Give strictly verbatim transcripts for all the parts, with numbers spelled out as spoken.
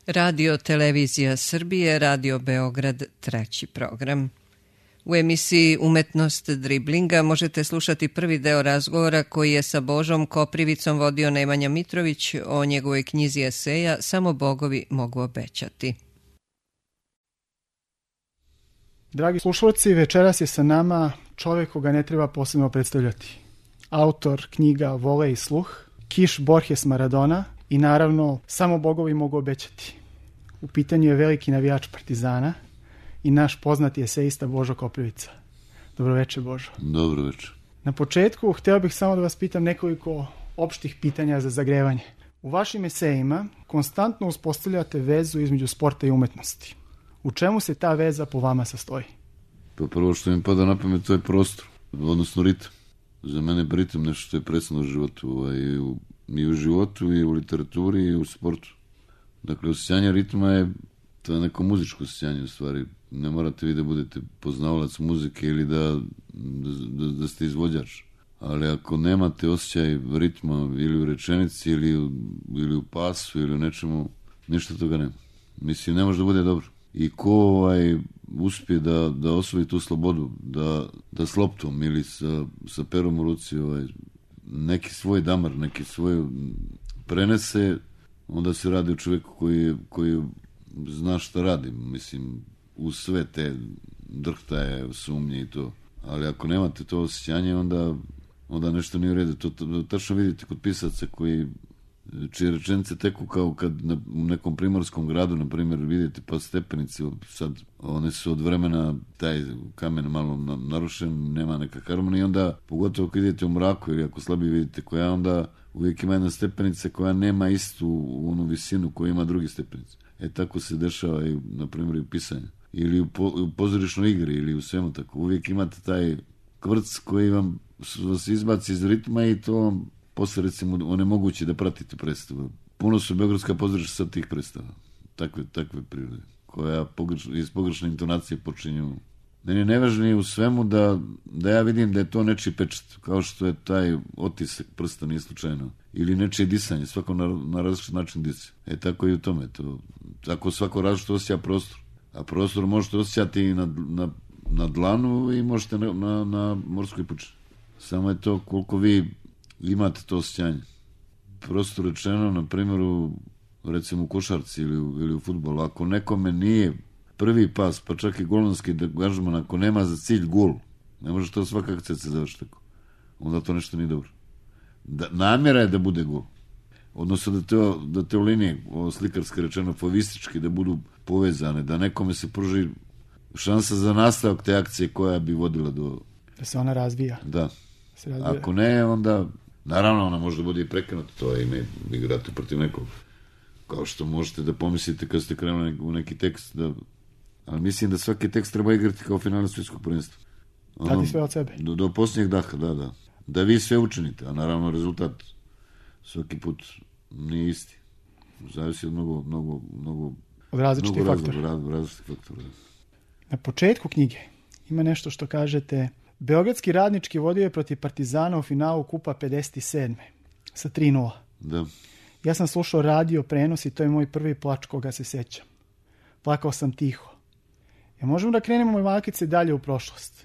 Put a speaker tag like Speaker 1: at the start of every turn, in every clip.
Speaker 1: Radio Televizija Srbije, Radio Beograd, treći program. U emisiji Umetnost driblinga možete slušati prvi deo razgovora koji je sa Božom Koprivicom vodio Nemanja Mitrović o njegovoj knjizi eseja Samo bogovi mogu obećati.
Speaker 2: Dragi slušalci, večeras je sa nama čovjek koga ne treba posebno predstavljati. Autor knjiga Vole i sluh, Kiš Borges Maradona i naravno Samo bogovi mogu obećati. U pitanju je veliki navijač Partizana i naš poznati eseista Božo Koprivica. Dobro večer, Božo.
Speaker 3: Dobro večer.
Speaker 2: Na početku htio bih samo da vas pitam nekoliko opštih pitanja za zagrevanje. U vašim esejima konstantno uspostavljate vezu između sporta i umetnosti. U čemu se ta veza po vama sastoji?
Speaker 3: Pa prvo što mi pada na pamet to je prostor, odnosno ritam. Za mene je ritam nešto što je presudno u životu, ovaj, i, u, i u životu, i u literaturi, i u sportu. Dakle, osjećanje ritma je, to je neko muzičko osjećanje u stvari. Ne morate vi da budete poznavalac muzike ili da, da, da ste izvođač. Ali ako nemate osjećaj ritma ili u rečenici, ili u, ili u pasu, ili u nečemu, ništa toga nema. Mislim, ne može da bude dobro. I ko ovaj, uspije da, da osvoji tu slobodu, da, da s loptom ili sa, sa perom u ruci ovaj, neki svoj damar, neki svoj prenese, onda se radi o čovjeku koji, koji zna šta radi. Mislim, u sve te drhtaje, sumnje i to. Ali ako nemate to osjećanje, onda, onda nešto nije u redu. To, to tačno vidite kod pisaca koji čije rečenice teku kao kad na, u nekom primorskom gradu, na primjer, vidite pa stepenici, sad one su od vremena taj kamen malo narušen, nema neka harmonija, onda pogotovo kad idete u mraku ili ako slabije vidite koja, onda uvijek ima jedna stepenica koja nema istu onu visinu koju ima drugi stepenici. E tako se dešava i na primjer i u pisanju. Ili u, po, u pozorišnoj igri ili u svemu tako. Uvijek imate taj kvrc koji vam vas izbaci iz ritma i to vam posle, recimo, onemogući da pratite predstavu. Puno su beogradska pozorišta sa tih predstava. Takve, takve prirode. Koja pogreš, iz pogrešne intonacije počinju. Meni je nevažnije u svemu da, da ja vidim da je to nečiji pečat. Kao što je taj otisak prsta nije slučajno. Ili nečije disanje. Svako na, na različit način disa. E tako i u tome. To, tako svako različito osjeća prostor. A prostor možete osjećati i na, na, na dlanu i možete na, na, na morskoj pučini. Samo je to koliko vi imate to osjećanje. Prosto rečeno, na primjeru, recimo u košarci ili u, ili u fudbalu, ako nekome nije prvi pas, pa čak i golmanski angažman, ako nema za cilj gol, ne može to svaka akcija se završi tako. Onda to nešto nije dobro. Da, namjera je da bude gol. Odnosno da te, da te linije, ovo slikarski rečeno, fovistički, da budu povezane, da nekome se pruži šansa za nastavak te akcije koja bi vodila do...
Speaker 2: Da se ona razvija.
Speaker 3: Da. Se razvija. Ako ne, onda... Naravno, ona može da bude i prekinuta, to je ime, igrate protiv nekog. Kao što možete da pomislite kad ste krenuli u neki tekst, da... ali mislim da svaki tekst treba igrati kao finale svjetskog prvenstva. Ono,
Speaker 2: dati sve od sebe.
Speaker 3: Do, do posljednjeg daha, da, da. Da vi sve učinite, a naravno rezultat svaki put nije isti. Zavisi od mnogo, mnogo, mnogo...
Speaker 2: Od različitih faktora.
Speaker 3: Različitih različitih faktora.
Speaker 2: Na početku knjige ima nešto što kažete... Beogradski radnički vodio je protiv Partizana u finalu Kupa pedeset sedme sa tri nula.
Speaker 3: Da.
Speaker 2: Ja sam slušao radio prenos i to je moj prvi plač koga se sećam. Plakao sam tiho. Ja možemo da krenemo malkice dalje u prošlost.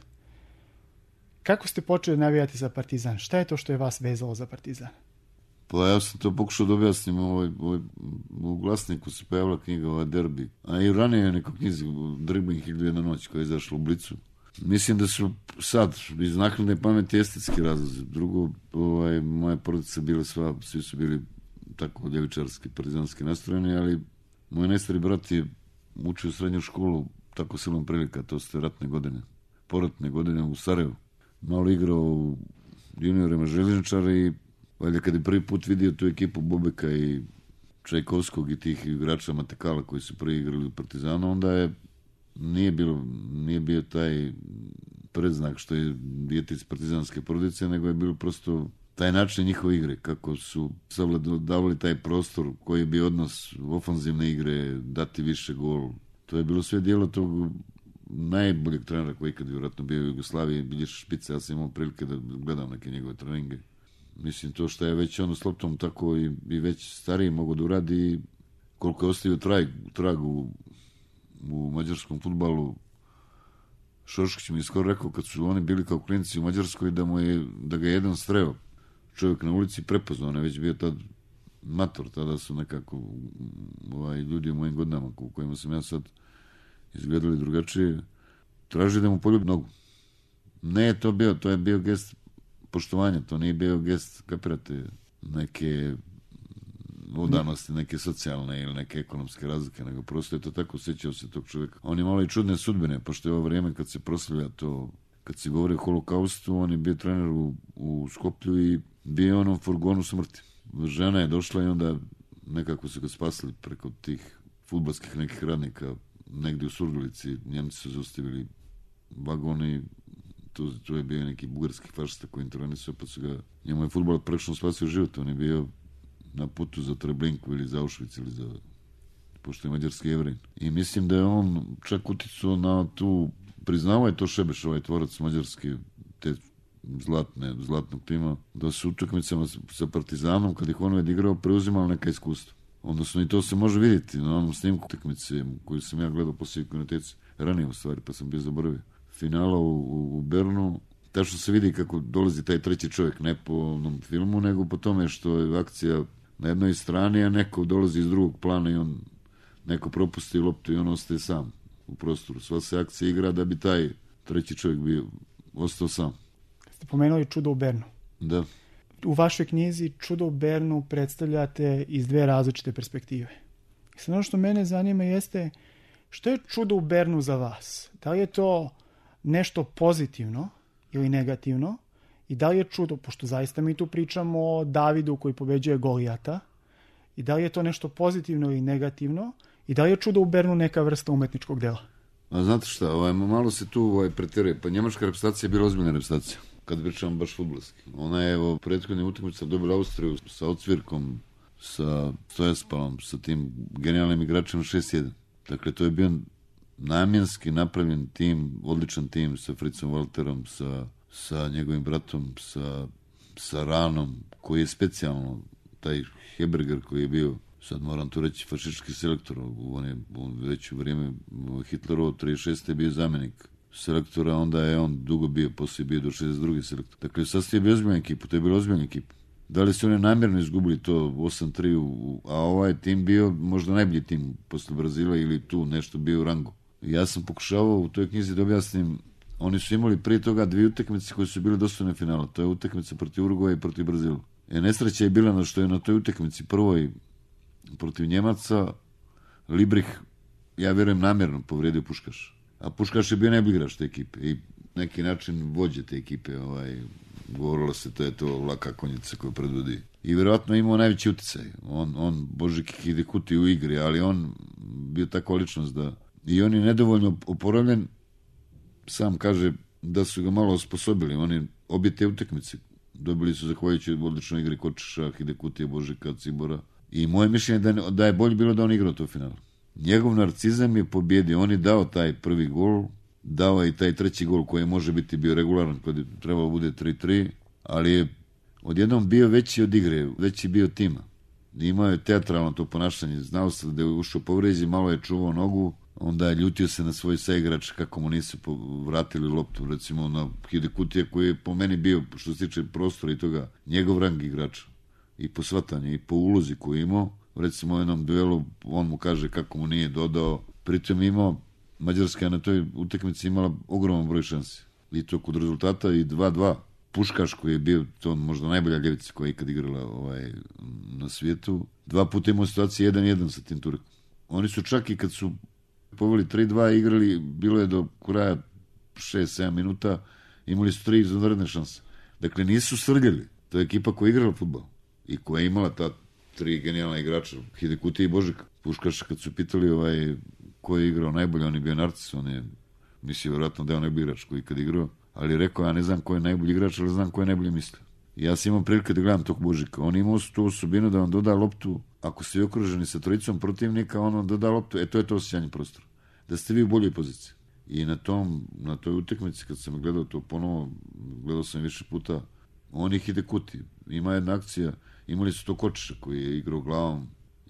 Speaker 2: Kako ste počeli navijati za Partizan? Šta je to što je vas vezalo za Partizan?
Speaker 3: Pa ja sam to pokušao da objasnim ovaj, ovaj, u glasniku se pojavila knjiga ovaj derbi. A i ranije je neko knjizi Dribbling hiljadu i jedna noć koja je izašla u Blicu. Mislim da su sad iz naknadne pameti estetski razlozi. Drugo, ovaj, moja porodica bila sva, svi su bili tako ljevičarski, partizanski nastrojeni, ali moj najstari brat je učio u srednju školu tako silom prilika, to su ratne godine, poratne godine u Sarajevu. Malo igrao u juniorima željezničara i valjda kad je prvi put vidio tu ekipu Bobeka i Čajkovskog i tih igrača Matekala koji su prvi igrali u Partizanu, onda je Nije bilo, nije bio taj predznak što je dijete iz partizanske porodice, nego je bilo prosto taj način njihove igre, kako su savladavali taj prostor, koji je bio odnos ofanzivne igre, dati više gol. To je bilo sve dijelo tog najboljeg trenera koji ikad vjerojatno bio u Jugoslaviji, Bilješa Špica. Ja sam imao prilike da gledam neke njegove treninge. Mislim, to što je već ono s loptom tako i, i već stariji mogu da uradi, koliko je ostavio trag, trag u, u mađarskom fudbalu. Šoškić mi je skoro rekao kad su oni bili kao klinci u Mađarskoj da, mu je, da ga je jedan streo čovjek na ulici prepoznao, on je već bio tad mator, tada su nekako ovaj, ljudi u mojim godinama u kojima sam ja sad izgledali drugačije, traži da mu poljubi nogu. Ne je to bio, to je bio gest poštovanja, to nije bio gest, kapirate, neke udanosti, neke socijalne ili neke ekonomske razlike, nego prosto je to tako, osjećao se tog čovjeka. On je malo i čudne sudbine, pošto je ovo vrijeme kad se proslavlja to, kad se govori o holokaustu, on je bio trener u, u Skoplju i bio onom furgonu smrti. Žena je došla i onda nekako su ga spasili preko tih fudbalskih nekih radnika negdje u Surdulici. Njemci su zaustavili vagon i tu, tu je bio neki bugarski fašista koji intervenisao, pa su ga, njemu je fudbal praktično spasio život. On je bio na putu za Treblinku ili za Auschwitz ili za, pošto je mađarski Jevrej. I mislim da je on čak uticao na tu, priznao je to Šebeš, ovaj tvorac mađarski, te zlatne, zlatnog tima, da su utakmicama sa Partizanom, kad ih on odigrao, preuzimali neka iskustva. Odnosno i to se može vidjeti na onom snimku utakmice koju sam ja gledao poslije konoteci, ranije u stvari, pa sam bio zaboravio. Finala u, u, u Bernu, tačno se vidi kako dolazi taj treći čovjek, ne po onom filmu, nego po tome što je akcija na jednoj strani, a neko dolazi iz drugog plana i on neko propusti loptu i on ostaje sam u prostoru. Sva se akcija igra da bi taj treći čovjek bio ostao sam.
Speaker 2: Ste pomenuli Čudo u Bernu.
Speaker 3: Da.
Speaker 2: U vašoj knjizi Čudo u Bernu predstavljate iz dve različite perspektive. I sad ono što mene zanima jeste što je Čudo u Bernu za vas? Da li je to nešto pozitivno ili negativno? I da li je čudo, pošto zaista mi tu pričamo o Davidu koji pobeđuje Golijata, i da li je to nešto pozitivno ili negativno? I da li je Čudo u Bernu neka vrsta umetničkog dela?
Speaker 3: A znate šta, ovaj, malo se tu ovaj, pretjeruje. Pa njemačka reprezentacija je bila ozbiljna reprezentacija, kad pričamo baš fudbalski. Ona je u prethodnim utakmicama dobila Austriju sa Ocvirkom, sa Stojaspalom, sa tim genijalnim igračima šest jedan. Dakle, to je bio namjenski napravljen tim, odličan tim sa Fritzom Walterom, sa, sa njegovim bratom, sa, sa Ranom, koji je specijalno, taj Heberger koji je bio, sad moram to reći, fašistički selektor, on je on već u vrijeme Hitlerovo trideset šeste je bio zamjenik selektora, onda je on dugo bio, poslije bio do šezdeset druge selektor. Dakle, sastavio bio ozbiljna ekipa, to je bila ozbiljna ekipa. Da li su oni namjerno izgubili to osam tri, a ovaj tim bio možda najbolji tim posle Brazila ili tu nešto bio u rangu. Ja sam pokušavao u toj knjizi da objasnim, oni su imali prije toga dvije utakmice koje su bile dostojne finala, to je utakmica protiv Uruguaja i protiv Brazila. E, nesreća je bila na što je na toj utakmici prvoj protiv Njemaca Librich, ja vjerujem, namjerno povrijedio Puškaš. A Puškaš je bio najbolji igrač te ekipe i neki način vođe te ekipe, ovaj, govorilo se to je to laka konjica koju predvodi. I vjerojatno imao najveći utjecaj. On, on Božik Hidekuti u igri, ali on bio takva ličnost da... I on je nedovoljno oporavljen, sam kaže da su ga malo osposobili. Oni obje te utakmice dobili su zahvaljujući odličnoj igri Kočiša, Hidekutija, Božika, Cibora. I moje mišljenje je da, da je bolje bilo da on igrao to finalu. Njegov narcizam je pobjedio. On je dao taj prvi gol, dao je i taj treći gol koji može biti bio regularan, kad je trebalo bude tri tri, ali je odjednom bio veći od igre, veći bio tima. Imao je teatralno to ponašanje, znao se da je ušao povređen, malo je čuvao nogu, onda je ljutio se na svoj saigrač kako mu nisu vratili loptu, recimo na Hidekutija koji je po meni bio, što se tiče prostora i toga, njegov rang igrača. I po svatanju, i po ulozi koju imao, recimo u jednom duelu, on mu kaže kako mu nije dodao, pritom imao, Mađarska je na toj utakmici imala ogroman broj šansi. I to kod rezultata i dva dva. Puškaš koji je bio to možda najbolja ljevica koja je ikad igrala ovaj, na svijetu, dva puta imao situaciju jedan jedan sa tim Turkom. Oni su čak i kad su poveli tri dva igrali, bilo je do kraja šest sedam minuta, imali su tri izvanredne šanse. Dakle, nisu srljali. To je ekipa koja je igrala fudbal i koja je imala ta tri genijalna igrača, Hidekuti i Božik. Puškaš, kad su pitali ovaj, ko je igrao najbolje, on je bio Narcis, on je, mislio vjerojatno da je on najbolji igrač koji kad igrao, ali je rekao, ja ne znam ko je najbolji igrač, ali znam ko je najbolje mislio. Ja sam imao prilike da gledam tog Božika. On imao tu osobinu da vam doda loptu, ako ste okruženi sa trojicom protivnika, on vam doda loptu, e to je to osjećanje prostora. Da ste vi u boljoj poziciji. I na tom, na toj utakmici, kad sam gledao to ponovo, gledao sam više puta, on je Hidekuti. Ima jedna akcija, imali su to Kočiša koji je igrao glavom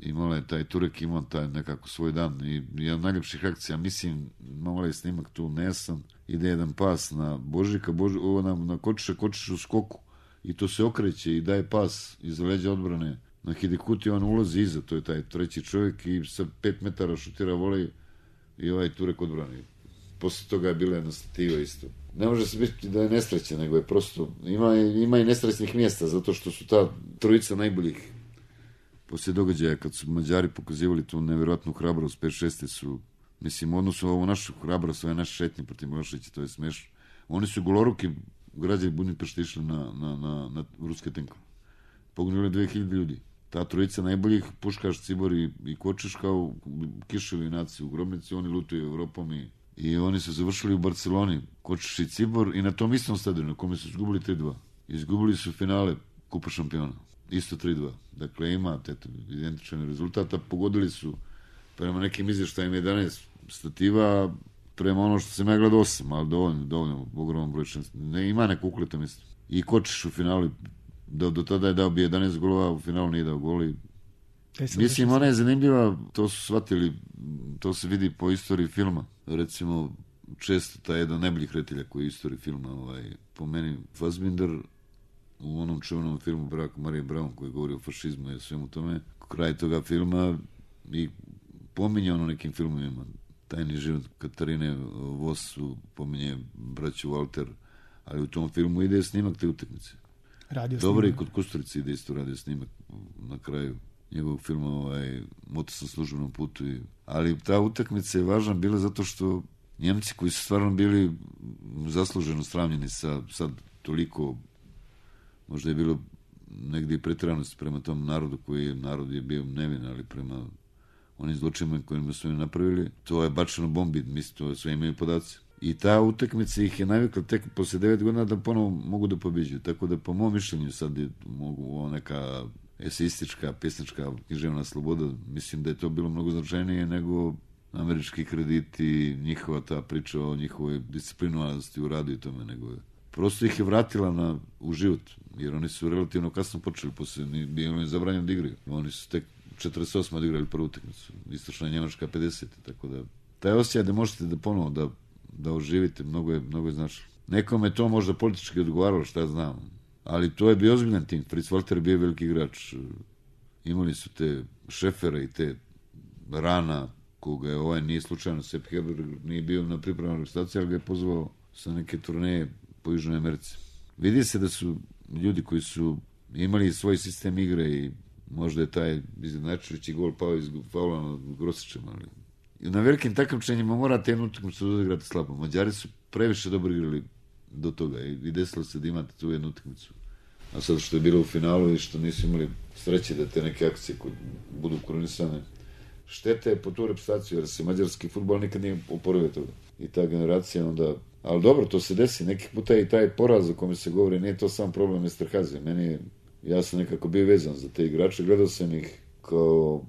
Speaker 3: imala je taj Turek, imao taj nekako svoj dan i jedan od najljepših akcija, mislim, imala je snimak tu nesan, ide jedan pas na Božika, Boži, ovo na, na Kočiša, Kočiš u skoku i to se okreće i daje pas iza leđa odbrane na Hidekuti, on ulazi iza, to je taj treći čovjek i sa pet metara šutira volej i ovaj Turek odbrani. Posle toga je bila jedna stativa isto. Ne može se biti da je nesreća, nego je prosto, ima, ima i nesrećnih mjesta, zato što su ta trojica najboljih. Poslije događaja, kad su Mađari pokazivali tu nevjerojatnu hrabrost, pet šest su, mislim, u odnosu ovu našu hrabrost, ove naše šetnje protiv Miloševića, to je smešno. Oni su goloruki građani Budimpešte išli na, na, na, na ruske tenkove. Poginuli dve hiljade ljudi. Ta trojica najboljih, Puškaš, Cibor i, i Kočiš, kao kiševi naci u grobnici, oni lutuju Evropom i, i oni su završili u Barceloni, Kočiš i Cibor, i na tom istom stadionu, na kome su izgubili tri dva. Izgubili su finale Kupa šampiona. Isto tri dva. Dakle, ima eto, identičan rezultat, a pogodili su prema nekim izvještajima jedanaest stativa, prema ono što se me gleda osam, ali dovoljno, dovoljno, ogroman broj šans. Ne, ima neko ukleta, mislim. I Kočiš u finalu, do, do tada je dao bi jedanaest golova, u finalu nije dao goli. Mislim, ona je zanimljiva, to su shvatili, to se vidi po istoriji filma. Recimo, često taj jedan najboljih reditelja koji je istoriji filma, ovaj, po meni, Fassbinder, u onom čuvenom filmu Brak Marije Braun koji govori o fašizmu i svemu tome, kraj toga filma i pominje ono nekim filmovima, Tajni život Katarine Vosu, pominje braću Walter, ali u tom filmu ide snimak te utakmice. Dobro, i kod Kusturice ide isto radio snimak na kraju njegovog filma, ovaj, Moto sa službenom putu. I, ali ta utakmica je važna bila zato što Njemci koji su stvarno bili zasluženo sravnjeni sa sad toliko, možda je bilo negdje i pretjeranost prema tom narodu koji je, narod je bio nevin, ali prema onim zločinima kojima su im napravili, to je bačeno bombi, mislim, to sve imaju podaci. I ta utakmica ih je navikla tek posle devet godina da ponovo mogu da pobeđuju. Tako da po mom mišljenju sad je mogu neka eseistička, pesnička, književna sloboda, mislim da je to bilo mnogo značajnije nego američki krediti, njihova ta priča o njihovoj disciplinovanosti u radu i tome, nego je prosto ih je vratila na, u život, jer oni su relativno kasno počeli, posle bilo im zabranjeno da igraju. Oni su tek četrdeset osme odigrali prvu utakmicu, istočna Njemačka pedeset. Tako da, taj osjećaj da možete da ponovo da, da oživite, mnogo je, mnogo je značilo. Nekome to možda politički odgovaralo, šta ja znam, ali to je bio ozbiljan tim. Fritz Walter je bio veliki igrač, imali su te Šefera i te Rana, koga je ovaj nije slučajno, Sepp Herberger nije bio na pripremnoj reprezentaciji, ali ga je pozvao sa neke turneje po Južnoj Americi. Vidi se da su ljudi koji su imali svoj sistem igre i možda je taj izjednačujući gol pao iz faula na Grosićem, ali na velikim takmičenjima morate jednu utakmicu da igrate slabo. Mađari su previše dobro igrali do toga i desilo se da imate tu jednu utakmicu. A sad što je bilo u finalu i što nisu imali sreće da te neke akcije budu koronisane, štete je po tu reprezentaciju, jer se mađarski fudbal nikad nije oporavio toga. I ta generacija onda, ali dobro, to se desi, nekih puta i taj poraz o kome se govori, nije to sam problem Esterhazy. Meni je, ja sam nekako bio vezan za te igrače, gledao sam ih kao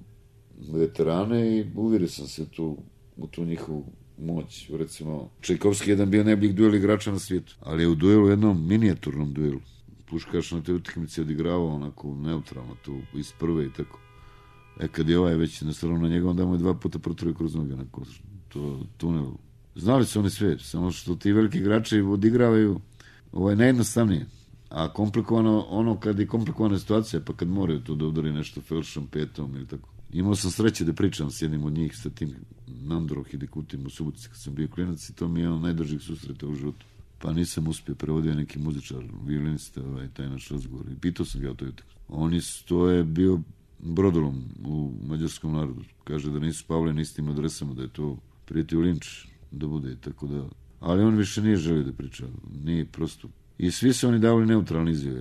Speaker 3: veterane i uvjerio sam se tu, u tu njihovu moć. Recimo, Čajkovski jedan bio najboljih duel igrača na svijetu, ali je u duelu, jednom minijaturnom duelu. Puškaš na te utakmice odigravao onako neutralno tu iz prve i tako. E kad je ovaj već nastavljeno na njega, onda mu je dva puta protruje kroz noge onako, to tunel. Znali su oni sve, samo što ti veliki igrači odigravaju, ovo je najjednostavnije. A komplikovano, ono kad je komplikovana situacija, pa kad moraju tu da udari nešto felšom, petom ili tako. Imao sam sreće da pričam s jednim od njih, sa tim Nandro Hidekutim u Subotici kad sam bio klinac, i to mi je jedan najdržih susreta u životu. Pa nisam uspio, prevodio neki muzičar, violinista, ovaj, taj naš razgovor. I pitao sam ga o toj utakmici. Oni, to je bio brodolom u mađarskom narodu. Kaže da nisu spavali na istim adresama, da je to prijeti u linč da bude, tako da. Ali on više nije želio da priča, nije prosto. I svi su oni davali neutralne izjave.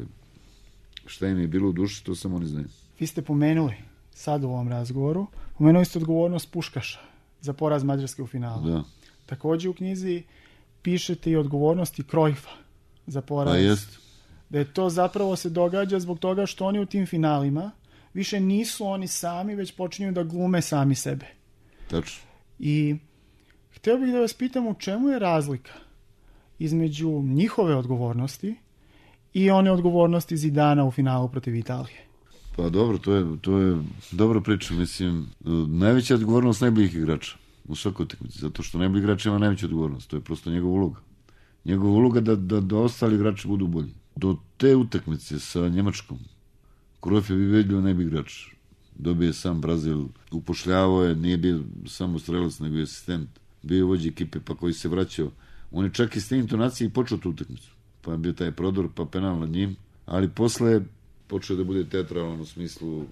Speaker 3: Šta im je bilo u duši, to samo oni znaju.
Speaker 2: Vi ste pomenuli sad u ovom razgovoru, pomenuli ste odgovornost Puškaša za poraz Mađarske u finalu.
Speaker 3: Da.
Speaker 2: Također u knjizi pišete i odgovornosti Cruyffa za poraz.
Speaker 3: A jest.
Speaker 2: Da je to zapravo se događa zbog toga što oni u tim finalima više nisu oni sami, već počinju da glume sami sebe.
Speaker 3: Tačno.
Speaker 2: I htio bih da vas pitam u čemu je razlika između njihove odgovornosti i one odgovornosti Zidana u finalu protiv Italije.
Speaker 3: Pa dobro, to je, to je dobra priča, mislim, najveća odgovornost najboljih igrača u svakoj utakmici, zato što najbolji igrač ima najveću odgovornost, to je prosto njegova uloga. Njegova uloga da, da, da ostali igrači budu bolji. Do te utakmice sa Njemačkom, Cruyff je vidio najbolji igrač. Dobije sam Brazil, upošljavao je, nije bio samo strelac, nego i asistent, bio je vođa ekipe, pa koji se vraćao. On je čak i s te intonacije počeo tu utakmicu. Pa je bio taj prodor, pa penal nad njim, ali posle počeo da bude teatralan u smislu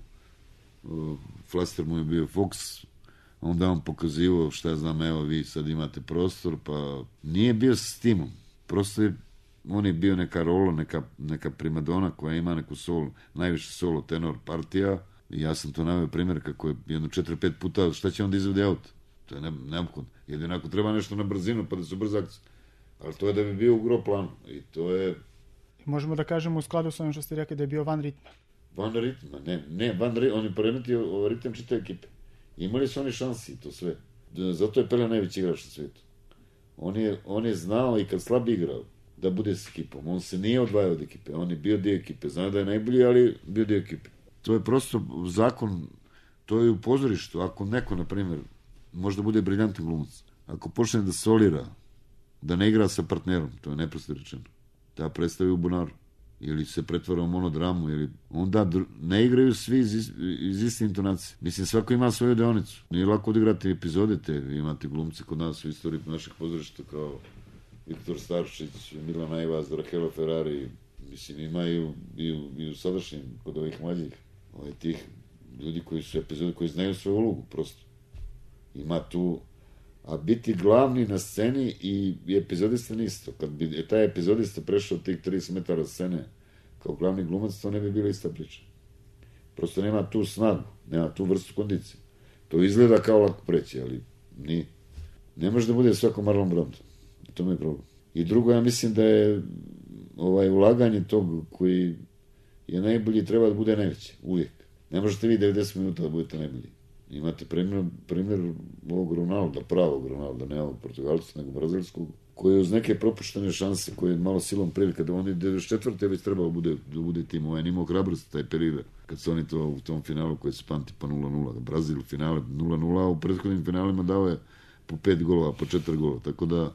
Speaker 3: uh, flaster mu je bio Fox, onda on pokazivao šta ja znam, evo vi sad imate prostor, pa nije bio s timom, prosto je, on je bio neka rola, neka, neka primadona koja ima neku solo, najviše solo tenor partija, i ja sam to naveo primjer kako je jedno četiri pet puta, šta će on da izvede aut, to je neophodno, jedinako treba nešto na brzinu pa da su brz akcije, ali to je da bi bio u gro planu i to je.
Speaker 2: Možemo da kažemo u skladu sa onim što ste rekli da je bio van ritma.
Speaker 3: Van ritma, ne, ne, van ritma, on je poremetio ritam čitave ekipe. Imali su oni šansi, to sve. Zato je Pele najveći igrač na svijetu. On je, on je znao i kad slab igrao da bude s ekipom. On se nije odvajao od ekipe, on je bio dio ekipe. Znao da je najbolji, ali bio dio ekipe. To je prosto zakon, to je u pozorištu. Ako neko, na primjer, možda bude briljantan glumac, ako počne da solira, da ne igra sa partnerom, to je neprosto rečeno, da predstavi u bunaru, ili se pretvara u monodramu, ili onda ne igraju svi iz, iz iste intonacije. Mislim, svako ima svoju deonicu. Nije lako odigrati epizode te, imate glumce kod nas u istoriji našeg pozorišta kao Viktor Starčić, Milan Ajvaz, Rahelo Ferrari, mislim, ima i u, i u, i u sadašnjem, kod ovih mlađih, ovaj, tih ljudi koji su epizode, koji znaju svoju ulogu, prosto. Ima tu, a biti glavni na sceni i epizodista nisto. Kad bi taj epizodista prešao tih trideset metara scene kao glavni glumac, to ne bi bila ista priča. Prosto nema tu snagu, nema tu vrstu kondicije. To izgleda kao lako preći, ali nije. Ne može da bude svako Marlon Brando. To mi je problem. I drugo, ja mislim da je ovaj ulaganje tog koji je najbolji treba da bude najveće, uvijek. Ne možete vi devedeset minuta da budete najbolji. Imate primjer, primjer ovog Ronalda, pravog Ronalda, ne ovog Portugalca, nego brazilskog, koji je uz neke propuštene šanse, koji je malo silom prilika, da oni devedeset četvrte već trebalo bude, da bude tim, ovaj nimao hrabrosti taj period, kad su oni to u tom finalu koji se pamti pa nula nula, Brazil u finale nula nula, a u prethodnim finalima dao je po pet golova, po četiri gola, tako da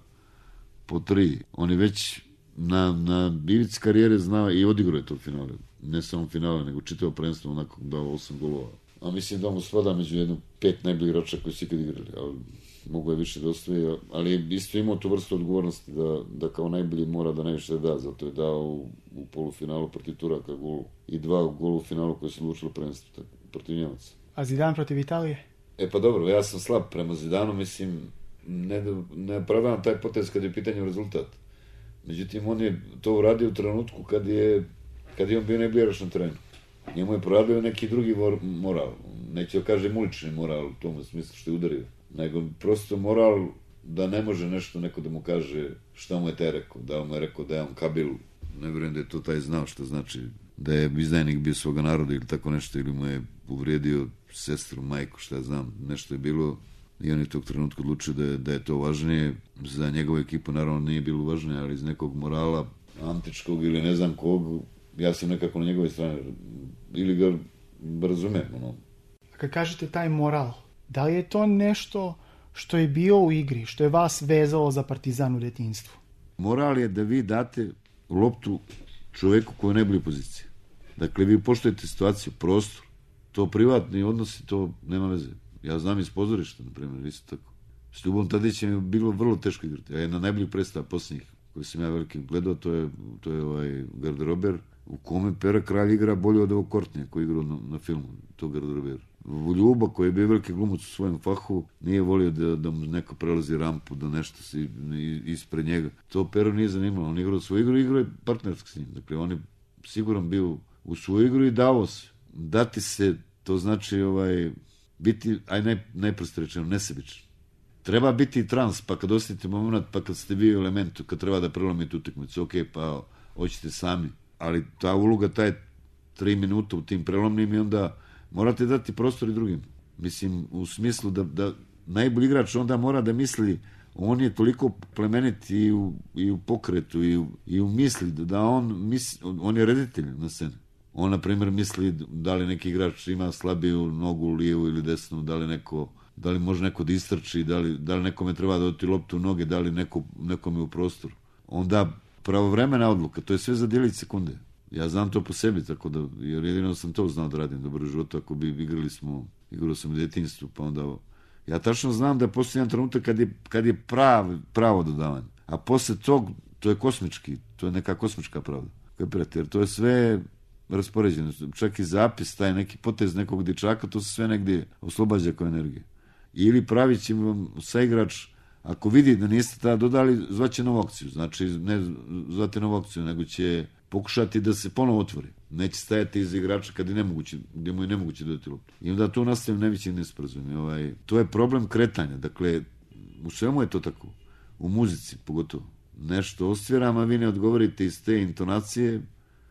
Speaker 3: po tri. Oni već na, na ivici karijere znao i odigrao je to finale, ne samo finale, nego čitao prvenstvo, onako dao osam golova. A mislim da mu spada među jednu pet najboljih igrača koji su ikad igrali, ali mogu je više da ostavi, ali je isto imao tu vrstu odgovornosti da, da kao najbolji mora da najviše da, zato je dao u, u polufinalu protiv Turaka golu i dva golu u finalu koji su odlučili prvenstvo protiv Njemaca.
Speaker 2: A Zidane protiv Italije?
Speaker 3: E pa dobro, ja sam slab prema Zidanu, mislim, ne, ne opravdavam taj potez kad je u pitanju rezultat. Međutim, on je to uradio u trenutku kad je, kad je on bio najbolji igrač na terenu. Njemu je poradio neki drugi moral, neće da kažem ulični moral u tom smislu što je udario, nego prosto moral da ne može nešto neko da mu kaže šta mu je taj rekao, da mu je rekao da je on kabil, ne vjerujem da je to taj znao što znači da je izdajnik bio svoga naroda ili tako nešto, ili mu je uvrijedio sestru, majku, šta ja znam, nešto je bilo i on je tog trenutka odlučio da je, da je to važnije, za njegovu ekipu naravno nije bilo važnije, ali iz nekog morala antičkog ili ne znam kog, ja sam nekako na njegove strane, ili ga razumem, ono.
Speaker 2: A kad kažete taj moral, da li je to nešto što je bio u igri, što je vas vezalo za Partizan u detinjstvu?
Speaker 3: Moral je da vi date loptu čoveku koji je u najboljoj poziciji. Dakle, vi poštujete situaciju, prostor, to privatni odnosi, to nema veze. Ja znam iz pozorišta, na primjer, isto tako. S Ljubom Tadićem je bilo vrlo teško igrati. Ja jedna najboljih predstava posljednjih koji sam ja veliki gledao, to je, to je ovaj garderober, u kome Pera Kralj igra bolje od ovog Kortnija koji igrao na, na filmu, to garderober. Ljuba koji je bio veliki glumac u svojem fahu, nije volio da, da mu neko prelazi rampu, da nešto se ispred njega. To Pero nije zanimalo, on igrao svoju igru, igrao je partnerski s njim. Dakle, on je siguran bio u svoju igru i davo se. Dati se, to znači ovaj, biti, aj naj, najprosto rečeno, nesebičan. Treba biti trans, pa kad osjetite moment, pa kad ste vi u elementu, kad treba da prelomite utakmicu, ok, pa hoćete sami. Ali ta uloga, taj tri minuta u tim prelomnim i onda morate dati prostor i drugim. Mislim, u smislu da, da najbolji igrač onda mora da misli, on je toliko plemenit i u, i u pokretu i u, i u misli, da on misli, on je reditelj na sceni. On, na primjer, misli da li neki igrač ima slabiju nogu, lijevu ili desnu, da li neko, da li može neko da istrči, da li, da li nekome treba dodati loptu u noge, da li neko, nekome u prostor. Onda pravovremena odluka, to je sve za djelić sekunde. Ja znam to po sebi, tako da, jer jedino sam to znao da radim dobro u životu, ako bi igrali smo, igrao sam u djetinjstvu, pa onda, ja tačno znam da je poslije jedan trenutak kad je, kad je prav, pravo dodavanje, a poslije tog, to je kosmički, to je neka kosmička pravda, kapirate, jer to je sve raspoređeno, čak i zapis, taj neki potez nekog dječaka, to se sve negdje oslobađa kao energije. Ili pravit će vam saigrač, ako vidi da niste tada dodali, zvaće novu akciju, znači ne zvati novu akciju, nego će pokušati da se ponovo otvori. Neće stajati iz igrača kad je nemoguće, gdje mu je nemoguće dodati loptu. I onda tu nastavim najveći nesporazum. Ovaj, to je problem kretanja. Dakle, u svemu je to tako. U muzici pogotovo. Nešto ostviram, a vi ne odgovorite iz te intonacije,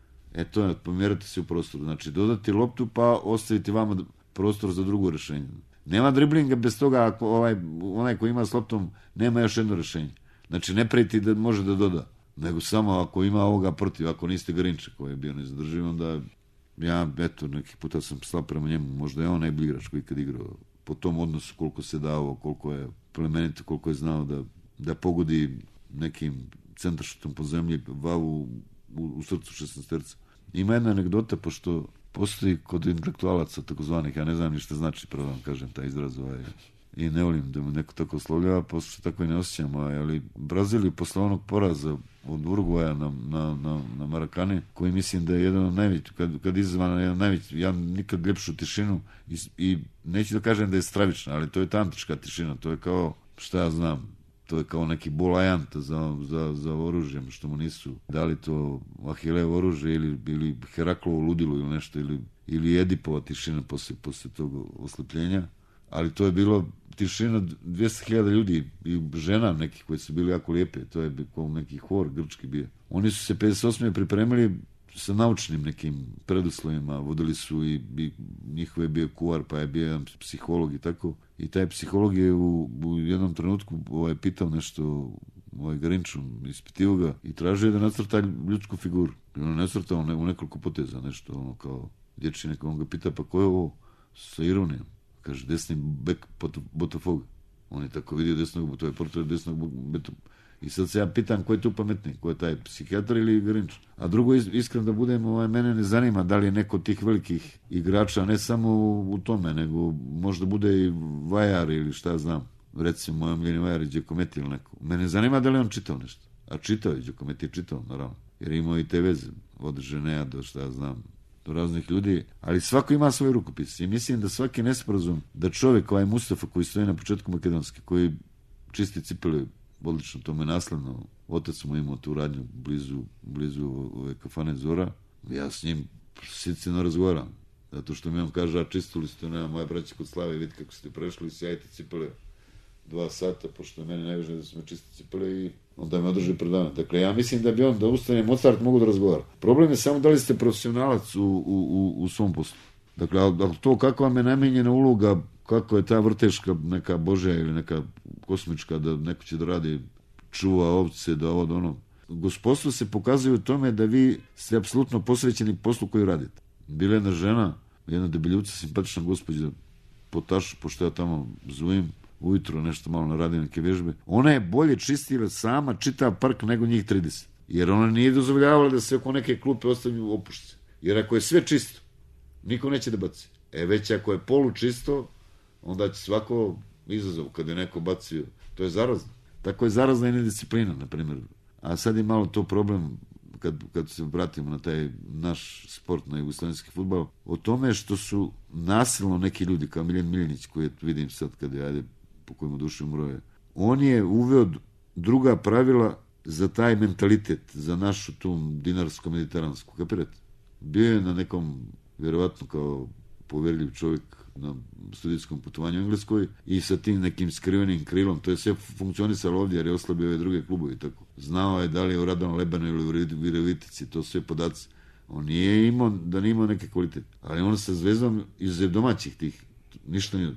Speaker 3: e to je, pomjerate se u prostoru. Znači, dodati loptu pa ostaviti vama prostor za drugo rješenje. Nema driblinga bez toga ako ovaj, onaj koji ima s loptom nema još jedno rješenje. Znači, ne preti da može da doda. Nego samo ako ima ovoga protiv, ako niste Garinča koji je bio nezadrživ, onda ja, eto, nekih puta sam slab prema njemu, možda je on najbolji igrač koji kad igrao, po tom odnosu koliko se dao, koliko je plemenito, koliko je znao da, da pogodi nekim centaršutom po zemlji, vavu u, u srcu šesnaesterca. Ima jedna anegdota, pošto postoji kod intelektualaca takozvanih, ja ne znam ni što znači, pravo vam kažem, taj izraz ovaj, i ne volim da mu neko tako oslovljava, pošto tako i ne osjećam, ali Braziliju posle onog poraza od Urugvaja na, na, na, na Marakane, koji mislim da je jedan od najvećih, kad, kad izvana jedan najveći, ja nikad ljepšu tišinu i, i neću da kažem da je stravična, ali to je tantička tišina, to je kao, šta ja znam, to je kao neki bolajanta za, za, za oružjem, što mu nisu dali to Ahilevo oružje ili, ili Heraklovo ludilo ili nešto, ili, ili Edipova tišina posle, posle tog oslepljenja. Ali to je bilo tišina dvjesto hiljada ljudi i žena nekih koji su bili jako lijepe, to je kao neki hor grčki bio. Oni su se pedeset osme pripremili sa naučnim nekim preduslovima, vodili su i, i njihove je bio kuvar, pa je bio jedan psiholog i tako. I taj psiholog je u, u jednom trenutku ovaj, pitao nešto ovaj Garinču, ispitivo ga i tražio da nacrta ljudsku figuru. I on je nacrtao u nekoliko poteza nešto, ono kao dječji neko, on ga pita pa ko je ovo sa ironijom? Kaže, desni bek Botafoga. On je tako vidio desnog, to je portret desnog Botafoga. I sad se ja pitam ko je tu pametniji, ko je taj psihijatar ili Garinč. A drugo, iskreno da budem, ovaj, mene ne zanima da li je neko od tih velikih igrača, ne samo u tome, nego možda bude i Vajar ili šta znam. Recimo, moj omljeni Vajar i Giacometti ili neko. Mene zanima da li on čitao nešto. A čitao je, Giacometti je čitao, naravno. Jer imao i te veze, od Ženeja do šta znam, do raznih ljudi, ali svako ima svoj rukopis i mislim da svaki nesporazum, da čovjek ovaj Mustafa koji stoji na početku Makedonske, koji čisti cipele odlično, to me nasledno, otac mu imao tu radnju blizu, blizu ove kafane Zora, ja s njim sicino razgovaram, zato što mi on kaže, a čistili ste, nema moja braća kod Slave, vidite kako ste prešli, sjajite cipele dva sata, pošto je meni najvažnije da su me čiste cipele i onda me održi predavanje. Dakle, ja mislim da bi on, da ustane Mozart mogu da razgovara. Problem je samo da li ste profesionalac u, u, u, u svom poslu. Dakle, ali to kako vam je namenjena uloga, kako je ta vrteška neka božja ili neka kosmička, da neko će da radi, čuva ovce, da ovo, da ono. Gospodstvo se pokazuje u tome da vi ste apsolutno posvećeni poslu koju radite. Bila jedna žena, jedna debeljuca, simpatična gospođa, potaš, pošto ja tamo zovim, ujutro nešto malo naradi neke vježbe. Ona je bolje čistila sama čitav park nego njih trideset. Jer ona nije dozvoljavala da se oko neke klupe ostavljaju opušce. Jer ako je sve čisto, niko neće da baci. E već ako je polu čisto, onda će svako izazov kad je neko bacio. To je zarazno. Tako je zarazna i nedisciplina, na primjer. A sad je malo to problem, kad, kad se vratimo na taj naš sport, na jugoslovenski fudbal, o tome što su nasilno neki ljudi, kao Miljan Miljanić, koji vidim sad kad je, ajde, po kojemu duši umro je, on je uveo druga pravila za taj mentalitet, za našu tu dinarsko-mediteransku, kapirate? Bio je na nekom, vjerovatno kao poverljiv čovjek na studijskom putovanju u Engleskoj i sa tim nekim skrivenim krilom, to je sve funkcionisalo ovdje jer je oslabio ove druge klubove i tako. Znao je da li je u Radonu Lebanu ili u Virovitici, to sve podaci. On nije imao, da nije imao neke kvalitete, ali on sa Zvezdom iz domaćih tih, ništa nije,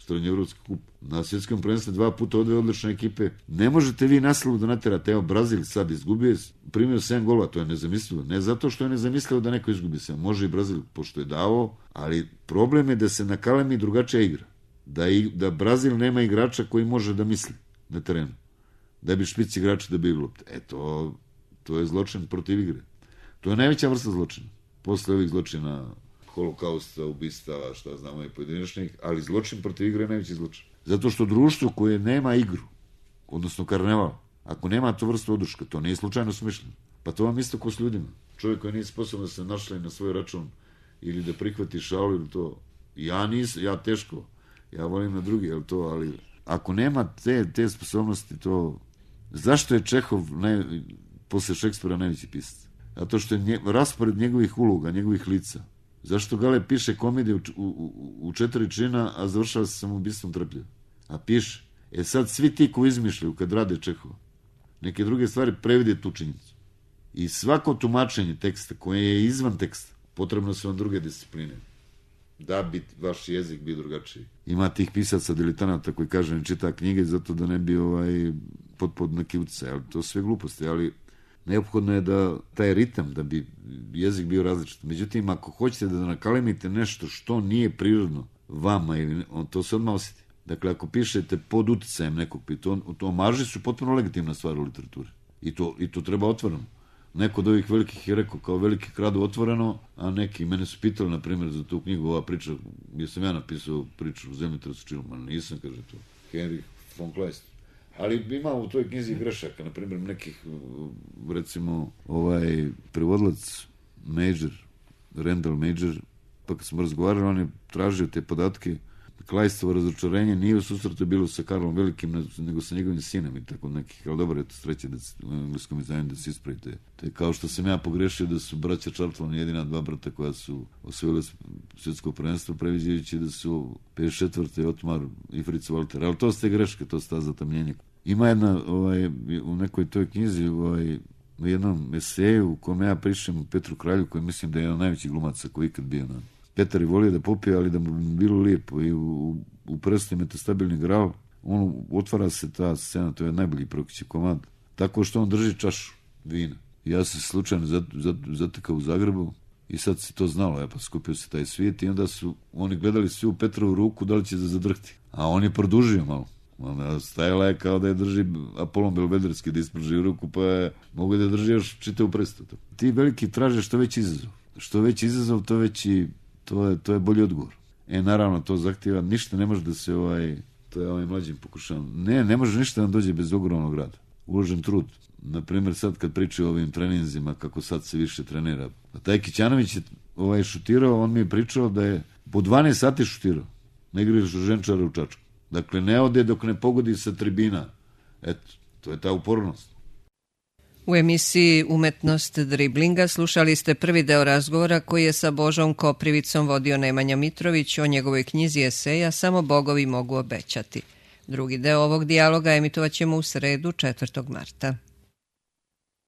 Speaker 3: Srednjoevropski kup. Na svjetskom prvenstvu dva puta odve odlične ekipe. Ne možete vi naslavu da naterate. Evo, Brazil sad izgubio, primio sedam golova, to je nezamislivo. Ne zato što je nezamislivo da neko izgubi sedam. Može i Brazil, pošto je dao, ali problem je da se na kalemi drugačija igra. Da, i, da Brazil nema igrača koji može da misli na terenu. Da bi špici igrači da bi lopte. E, to, to je zločin protiv igre. To je najveća vrsta zločina. Posle ovih zločina holokausta, ubistava, šta znamo i pojedinačnih, ali zločin protiv igre je najveći zločin. Zato što društvo koje nema igru, odnosno karneval, ako nema tu vrstu oduška, to nije slučajno smišljeno. Pa to vam isto ko s ljudima. Čovjek koji nije sposoban da se našli na svoj račun ili da prihvati šalu ili to. Ja nis, ja teško, ja volim na drugi, jel to, ali ako nema te, te sposobnosti, to... Zašto je Čehov naj, posle Šekspira najveći pisac? Zato što je nje, raspored njegovih uloga, njegovih lica. Zašto Gale piše komedije u, u, u četiri čina, a završava se samoubistvom trpljivo? A piše. E sad svi ti koji izmišljaju kad rade Čehova, neke druge stvari previde tu činjenicu. I svako tumačenje teksta koje je izvan teksta, potrebno su vam druge discipline. Da bi vaš jezik bio drugačiji. Ima tih pisaca diletanata koji kaže ne čita knjige zato da ne bi ovaj, pod, pod neki utjecaj. Ali to sve gluposti, ali neophodno je da taj ritam, da bi jezik bio različit. Međutim, ako hoćete da nakalemite nešto što nije prirodno vama, ili, on, to se odmah osjeti. Dakle, ako pišete pod uticajem nekog, to, to omaži su potpuno legitimna stvar u literaturi. I to, i to treba otvoreno. Neko od ovih velikih je rekao kao veliki kradu otvoreno, a neki mene su pitali, na primjer, za tu knjigu, ova priča, gdje sam ja napisao priču u Zemljotresu Čilma, nisam, kaže to, Henry von Kleist. Ali ima u toj knjizi grešaka, na primjer, nekih, recimo, ovaj prevodilac Major, Randall Major, pa kad smo razgovarali, on je tražio te podatke. Kleistovo razočarenje nije u susretu bilo sa Karlom Velikim, nego sa njegovim sinem i tako nekih, ali dobro je to sreće da u engleskom izdanju da se ispravite. To je kao što sam ja pogrešio da su braća Charlton jedina dva brata koja su osvojila svjetsko prvenstvo, previđajući da su pedeset četvrte Otmar i Fritz Walter, ali to ste greške, to sta zatamljenje. Ima jedna, ovaj, u nekoj toj knjizi, ovaj, u jednom eseju u kome ja prišem Petru Kralju, koji mislim da je jedan najveći glumaca koji ikad bio na... Petar je volio da popije, ali da mu bilo lijepo i u, u Prsti Metastabilni gral, on otvara se ta scena, to je najbolji Prokićev komad, tako što on drži čašu vina. Ja se slučajno zat, zat, zatekao u Zagrebu i sad se to znalo, ja pa skupio se taj svijet i onda su oni gledali svi u Petrovu ruku da li će da zadrhti. A on je produžio malo. Ona stajala je kao da je drži Apolon Belvederski, da isprži ruku, pa je mogu da drži još čitavu Prstu. Ti veliki traže što veći izazov. Što veći izazov, to veći To je, to je bolji odgovor. E, naravno, to zahtjeva, ništa ne može da se, ovaj, to je ovaj mlađim pokušavam, ne, ne može ništa da dođe bez ogromnog rada. Uložen trud. Naprimjer, sad kad pričaju o ovim treninzima, kako sad se više trenira. A taj Kićanović je ovaj, šutirao, on mi je pričao da je po dvanaest sati šutirao. Na igralištu Ženčara u Čačku. Dakle, ne ode dok ne pogodi sa tribina. Eto, to je ta upornost.
Speaker 1: U emisiji Umetnost driblinga slušali ste prvi deo razgovora koji je sa Božom Koprivicom vodio Nemanja Mitrović o njegovoj knjizi eseja Samo bogovi mogu obećati. Drugi deo ovog dijaloga emitovat ćemo u sredu četvrtog marta.